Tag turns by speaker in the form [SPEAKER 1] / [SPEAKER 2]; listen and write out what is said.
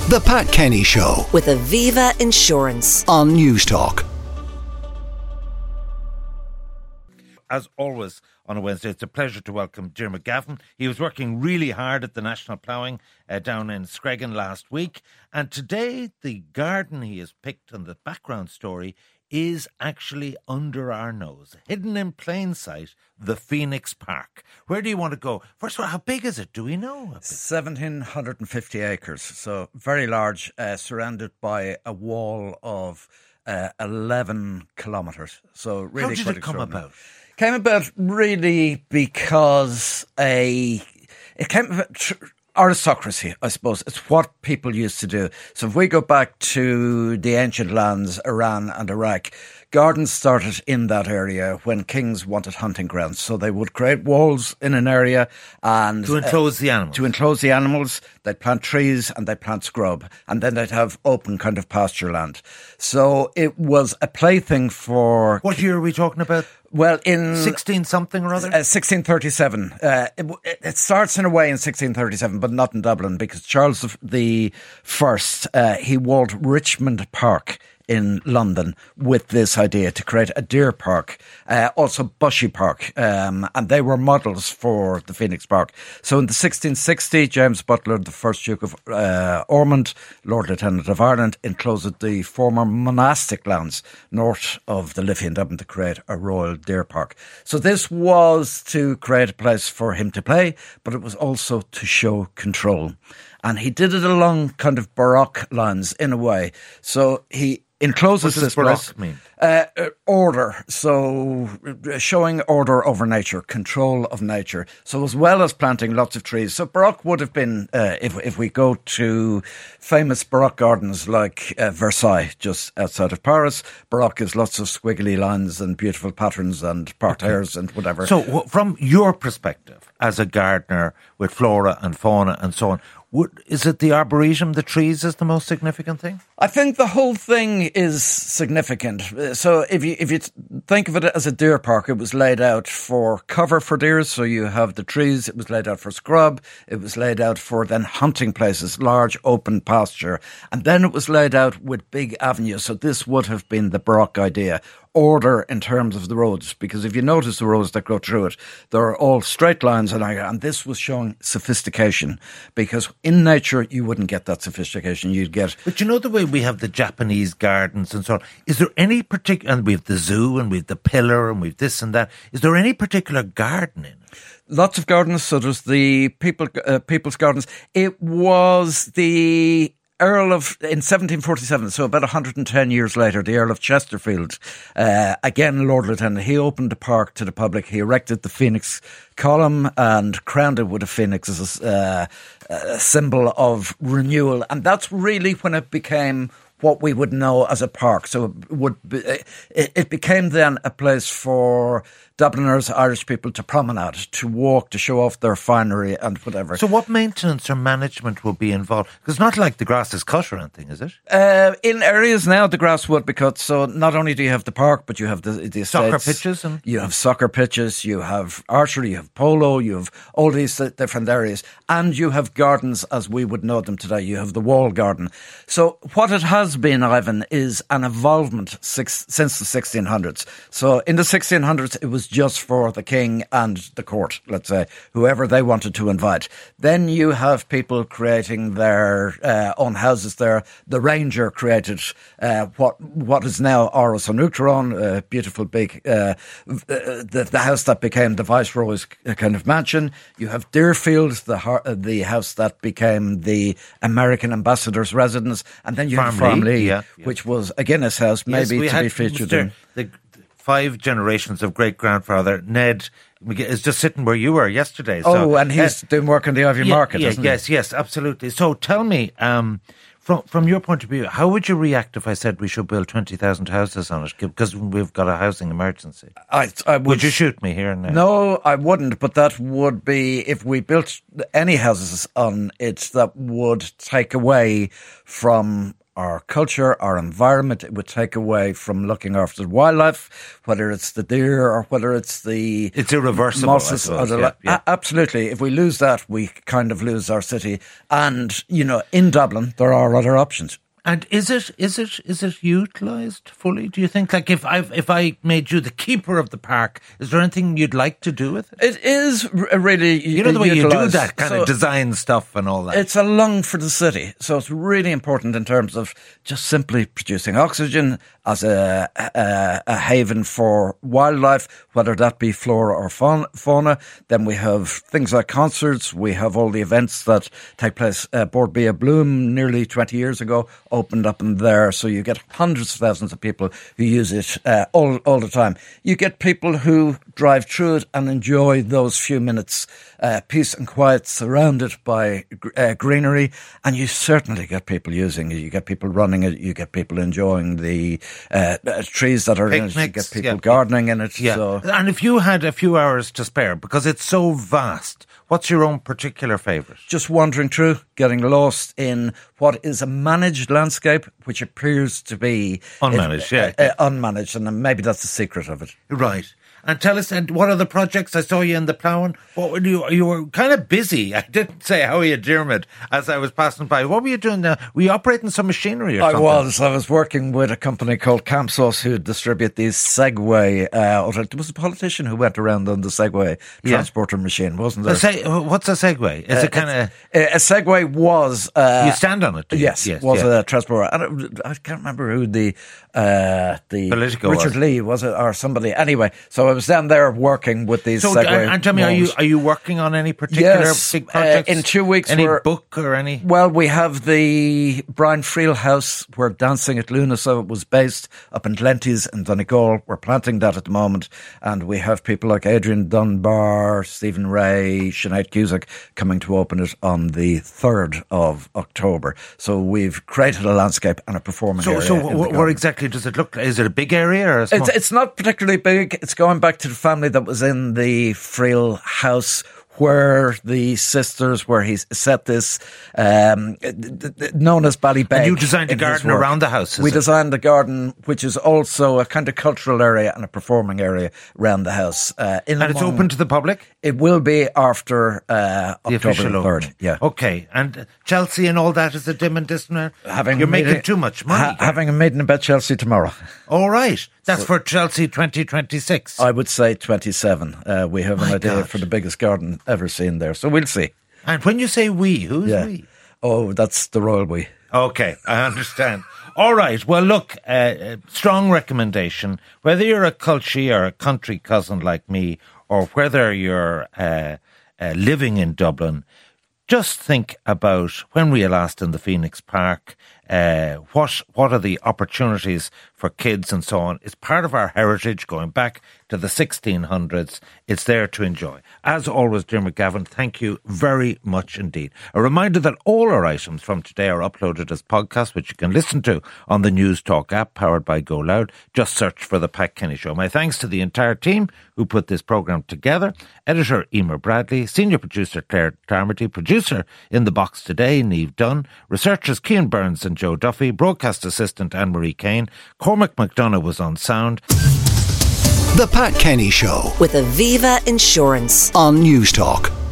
[SPEAKER 1] The Pat Kenny Show
[SPEAKER 2] with Aviva Insurance
[SPEAKER 1] on Newstalk.
[SPEAKER 3] As always on a Wednesday, it's a pleasure to welcome Diarmuid Gavin. He was working really hard at the National Ploughing down in Screggan last week. And today, the garden he has picked and the background story is actually under our nose. Hidden in plain sight, the Phoenix Park. Where do you want to go? First of all, how big is it? Do we know?
[SPEAKER 4] 1,750 acres, so very large, surrounded by a wall of 11 kilometres. So really,
[SPEAKER 3] how did it come about?
[SPEAKER 4] Came about really because aristocracy, I suppose. It's what people used to do. So if we go back to the ancient lands, Iran and Iraq, gardens started in that area when kings wanted hunting grounds. So they would create walls in an area and
[SPEAKER 3] to enclose the animals.
[SPEAKER 4] To enclose the animals, they'd plant trees and they'd plant scrub, and then they'd have open kind of pasture land. So it was a plaything for.
[SPEAKER 3] What year are we talking about?
[SPEAKER 4] Well, in
[SPEAKER 3] 16 something or other?
[SPEAKER 4] 1637. It starts in a way in 1637, but not in Dublin, because Charles the First, he walled Richmond Park in London with this idea to create a deer park, also Bushy Park, and they were models for the Phoenix Park. So in the 1660, James Butler, the first Duke of Ormond, Lord Lieutenant of Ireland, enclosed the former monastic lands north of the Liffey in Dublin to create a royal deer park. So this was to create a place for him to play, but it was also to show control. And he did it along kind of Baroque lines in a way. So he encloses this place.
[SPEAKER 3] Baroque mean?
[SPEAKER 4] Order, so showing order over nature, control of nature. So as well as planting lots of trees. So Baroque would have been, if we go to famous Baroque gardens like Versailles, just outside of Paris, Baroque is lots of squiggly lines and beautiful patterns and parterres and whatever.
[SPEAKER 3] So from your perspective as a gardener with flora and fauna and so on, is it the arboretum, the trees, is the most significant thing?
[SPEAKER 4] I think the whole thing is significant. So if you think of it as a deer park, it was laid out for cover for deer. So you have the trees. It was laid out for scrub. It was laid out for then hunting places, large open pasture. And then it was laid out with big avenues. So this would have been the Baroque idea. Order in terms of the roads, because if you notice the roads that go through it, they're all straight lines, and this was showing sophistication, because in nature you wouldn't get that sophistication. You'd get,
[SPEAKER 3] but you know the way we have the Japanese gardens and so on. Is there any particular? And we have the zoo, and we have the pillar, and we have this and that. Is there any particular garden in it?
[SPEAKER 4] Lots of gardens. So there's the people's gardens. It was the Earl of, in 1747, so about 110 years later, the Earl of Chesterfield, again Lord Lieutenant, he opened the park to the public. He erected the Phoenix column and crowned it with a phoenix as a symbol of renewal. And that's really when it became what we would know as a park. So it became then a place for Dubliners, Irish people to promenade, to walk, to show off their finery and whatever.
[SPEAKER 3] So what maintenance or management will be involved? Because it's not like the grass is cut or anything, is it?
[SPEAKER 4] In areas now, the grass would be cut. So not only do you have the park, but you have the estates.
[SPEAKER 3] Soccer pitches?
[SPEAKER 4] You have soccer pitches, you have archery, you have polo, you have all these different areas. And you have gardens as we would know them today. You have the wall garden. So what it has been, Ivan, is an involvement since the 1600s. So in the 1600s, it was just for the king and the court, let's say, whoever they wanted to invite. Then you have people creating their own houses there. The Ranger created what is now Áras an Uachtaráin, a beautiful big, the house that became the Viceroy's kind of mansion. You have Deerfield, the house that became the American ambassador's residence. And then you have Farmley, which was a Guinness house, maybe to be featured in.
[SPEAKER 3] The 5 generations of great-grandfather Ned is just sitting where you were yesterday.
[SPEAKER 4] So, and he's doing work in the Ivy Market, isn't he?
[SPEAKER 3] Yes, absolutely. So tell me, from your point of view, how would you react if I said we should build 20,000 houses on it? Because we've got a housing emergency. Would you shoot me here and now?
[SPEAKER 4] No, I wouldn't, but that would be, if we built any houses on it, that would take away from our culture, our environment. It would take away from looking after the wildlife, whether it's the deer or whether it's the...
[SPEAKER 3] It's irreversible,
[SPEAKER 4] mosses
[SPEAKER 3] I suppose.
[SPEAKER 4] Absolutely. If we lose that, we kind of lose our city. And, in Dublin, there are other options.
[SPEAKER 3] And is it utilised fully? Do you think? Like, if I made you the keeper of the park, is there anything you'd like to do with it?
[SPEAKER 4] It is really
[SPEAKER 3] the way you do that kind
[SPEAKER 4] of
[SPEAKER 3] design stuff and all that.
[SPEAKER 4] It's a lung for the city, so it's really important in terms of just simply producing oxygen as a haven for wildlife, whether that be flora or fauna. Then we have things like concerts. We have all the events that take place. Bord Bia Bloom nearly 20 years ago opened up in there, so you get hundreds of thousands of people who use it all the time. You get people who drive through it and enjoy those few minutes peace and quiet, surrounded by greenery, and you certainly get people using it. You get people running it. You get people enjoying the trees that are
[SPEAKER 3] picnics,
[SPEAKER 4] in it. You get people gardening in it.
[SPEAKER 3] Yeah.
[SPEAKER 4] So.
[SPEAKER 3] And if you had a few hours to spare, because it's so vast, what's your own particular favourite?
[SPEAKER 4] Just wandering through, getting lost in what is a managed landscape, which appears to be
[SPEAKER 3] unmanaged,
[SPEAKER 4] unmanaged, and maybe that's the secret of it.
[SPEAKER 3] Right. And tell us, and what are the projects? I saw you in the ploughing. What were you were kind of busy. I didn't say how you Dermot as I was passing by. What were you doing now? Were you operating some machinery or something?
[SPEAKER 4] I was working with a company called Campsos who distribute these Segway. There was a politician who went around on the Segway transporter machine, wasn't there?
[SPEAKER 3] What's a Segway? Is it kind of...
[SPEAKER 4] A Segway was...
[SPEAKER 3] you stand on it, do you?
[SPEAKER 4] Yes, was a transporter. And I can't remember who the
[SPEAKER 3] Politico
[SPEAKER 4] Richard
[SPEAKER 3] was.
[SPEAKER 4] Lee was it, or somebody. Anyway, so I was down there working with these Segway.
[SPEAKER 3] And tell me, are you working on any particular big projects?
[SPEAKER 4] In 2 weeks,
[SPEAKER 3] any book or any?
[SPEAKER 4] Well, we have the Brian Friel House where Dancing at Luna so it was based up in Glenties in Donegal. We're planting that at the moment, and we have people like Adrian Dunbar, Stephen Ray, Sinead Cusack coming to open it on the 3rd of October. So we've created a landscape and a performing area.
[SPEAKER 3] So where exactly does it look like? Is it a big area or a small?
[SPEAKER 4] It's not particularly big. It's going back to the family that was in the Friel House, where the sisters, where he set this, known as Ballybeg.
[SPEAKER 3] And you designed a garden around the house,
[SPEAKER 4] We designed a garden, which is also a kind of cultural area and a performing area around the house. And
[SPEAKER 3] it's open to the public?
[SPEAKER 4] It will be after October 3rd. Yeah.
[SPEAKER 3] Okay. And Chelsea and all that is a dim and distant. You're making too much money.
[SPEAKER 4] Having a meeting about Chelsea tomorrow.
[SPEAKER 3] All right. That's for Chelsea 2026.
[SPEAKER 4] I would say 27. We have an idea for the biggest garden ever seen there. So we'll see.
[SPEAKER 3] And when you say we, who's we?
[SPEAKER 4] Oh, that's the royal we.
[SPEAKER 3] Okay, I understand. All right. Well, look, strong recommendation. Whether you're a culture or a country cousin like me, or whether you're living in Dublin, just think about when we were last in the Phoenix Park. What are the opportunities for kids and so on? It's part of our heritage going back to the 1600s. It's there to enjoy. As always, Dermot Gavin, thank you very much indeed. A reminder that all our items from today are uploaded as podcasts, which you can listen to on the News Talk app powered by Go Loud. Just search for The Pat Kenny Show. My thanks to the entire team who put this programme together. Editor Emer Bradley, senior producer Claire Darmody, producer in the box today, Niamh Dunn, researchers Cian Burns and Joe Duffy, broadcast assistant Anne-Marie Kane, Cormac McDonough was on sound.
[SPEAKER 1] The Pat Kenny Show
[SPEAKER 2] with Aviva Insurance
[SPEAKER 1] on News Talk.